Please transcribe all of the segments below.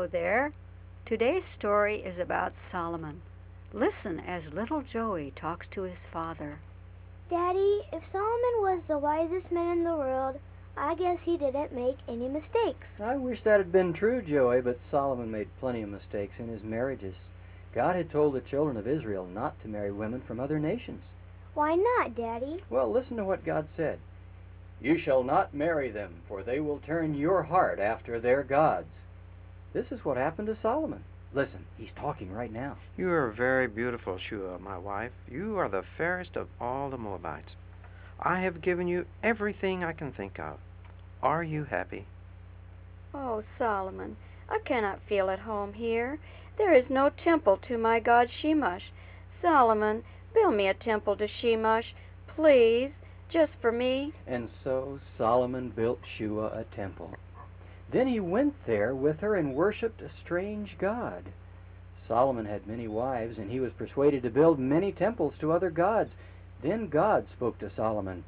Hello there. Today's story is about Solomon. Listen as little Joey talks to his father. Daddy, if Solomon was the wisest man in the world, I guess he didn't make any mistakes. I wish that had been true, Joey, but Solomon made plenty of mistakes in his marriages. God had told the children of Israel not to marry women from other nations. Why not, Daddy? Well, listen to what God said. You shall not marry them, for they will turn your heart after their gods. This is what happened to Solomon. Listen, he's talking right now. You are very beautiful, Shua, my wife. You are the fairest of all the Moabites. I have given you everything I can think of. Are you happy? Oh, Solomon, I cannot feel at home here. There is no temple to my god Shemash. Solomon, build me a temple to Shemash, please, just for me. And so Solomon built Shua a temple. Then he went there with her and worshipped a strange god. Solomon had many wives, and he was persuaded to build many temples to other gods. Then God spoke to Solomon.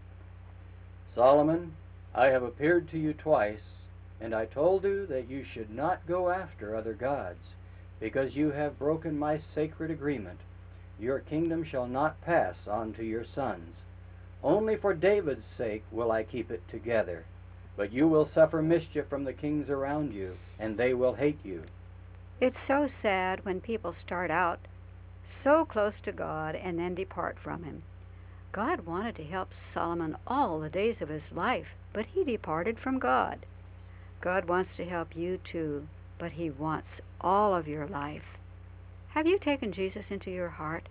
Solomon, I have appeared to you twice, and I told you that you should not go after other gods, because you have broken my sacred agreement. Your kingdom shall not pass on to your sons. Only for David's sake will I keep it together. But you will suffer mischief from the kings around you, and they will hate you. It's so sad when people start out so close to God and then depart from Him. God wanted to help Solomon all the days of his life, but he departed from God. God wants to help you too, but He wants all of your life. Have you taken Jesus into your heart?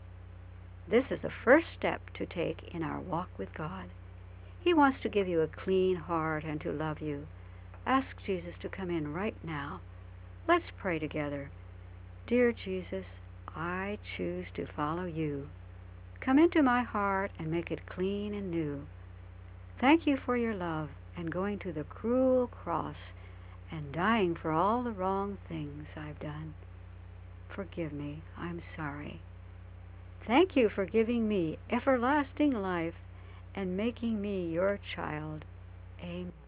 This is the first step to take in our walk with God. He wants to give you a clean heart and to love you. Ask Jesus to come in right now. Let's pray together. Dear Jesus, I choose to follow you. Come into my heart and make it clean and new. Thank you for your love and going to the cruel cross and dying for all the wrong things I've done. Forgive me, I'm sorry. Thank you for giving me everlasting life and making me your child. Amen.